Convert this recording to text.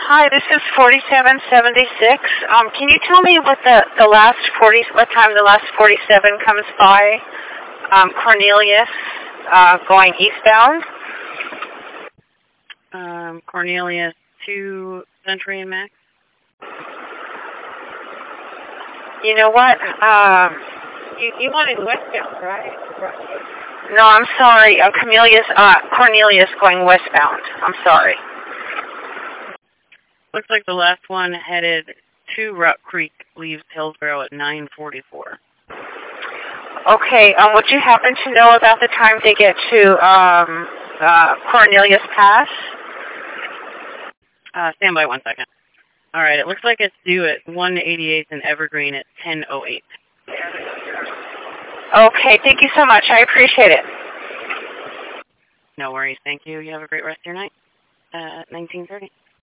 Hi, this is 4776. Can you tell me what what time the last 47 comes by? Cornelius, going eastbound. Cornelius to Century and Max. You know what? You wanted westbound, right? No, I'm sorry. Cornelius going westbound. I'm sorry. Looks like the last one headed to Rock Creek leaves Hillsboro at 9:44. Okay. Would you happen to know about the time they get to Cornelius Pass? Stand by 1 second. All right. It looks like it's due at 188th and Evergreen at 10:08. Okay. Thank you so much. I appreciate it. No worries. Thank you. You have a great rest of your night. 19:30.